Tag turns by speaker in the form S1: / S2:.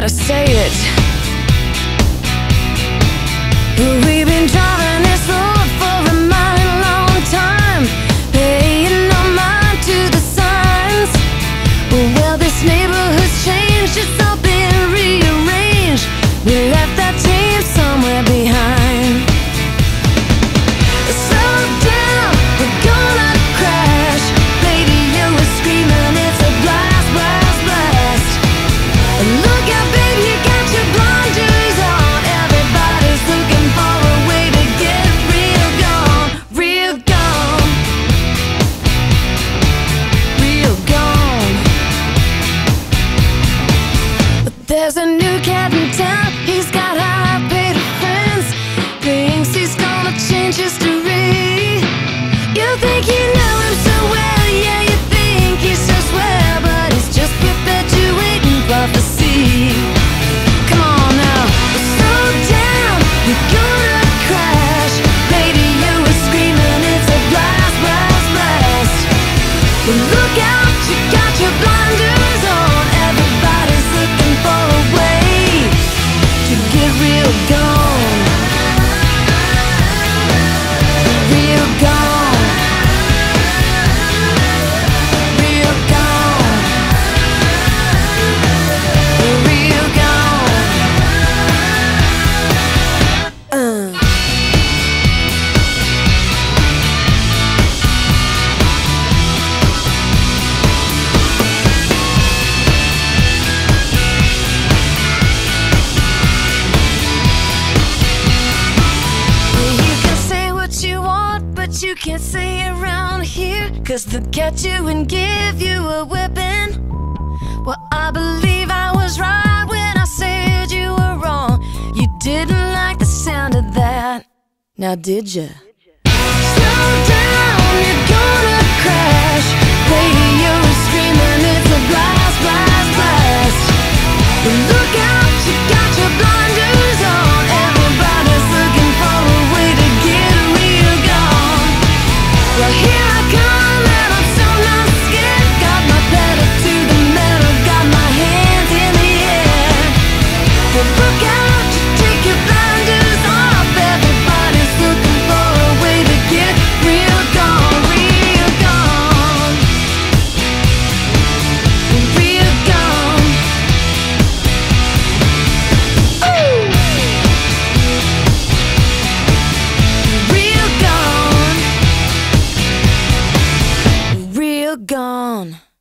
S1: to say it. We've been driving this road for a mighty long time, paying no mind to the signs. Well, this neighborhood's changed, it's all been rearranged. We left that team somewhere behind. Slow down, we're gonna crash. Radio is screaming, it's a blast, blast, blast. Look out, babe, you got your blinders on. Everybody's looking for a way to get real gone, real gone, real gone. But there's a new cat in town, he's got high-paid friends. Thinks he's gonna change history. You think you know him so well, yeah, you think he's so swell, but he's just perpetuating prophecy. Come on now, slow down, you're gonna crash. Radio is screaming, it's a blast, blast, blast. Well, look out, you got your blinders on. Everybody's looking for a way to get real gone, real gone, real gone, real gone. You can say what you want, but you can't say it around here, 'cause they'll get you and give you a whipping. Well, I believe I was right when I said you were wrong. You didn't like the sound of that, now did ya? Slow down, you're gonna crash. Radio is screaming, it's a blast, blast, blast. But look out, you got your blinders on. Everybody's looking for a way to get real gone. Well, here I come, and I'm so not scared. Got my pedal to the metal, got my hands in the air. Well, look out, you take your blinders off. Everybody's looking for a way to get real gone, real gone, real gone. Ooh. Real gone, real gone.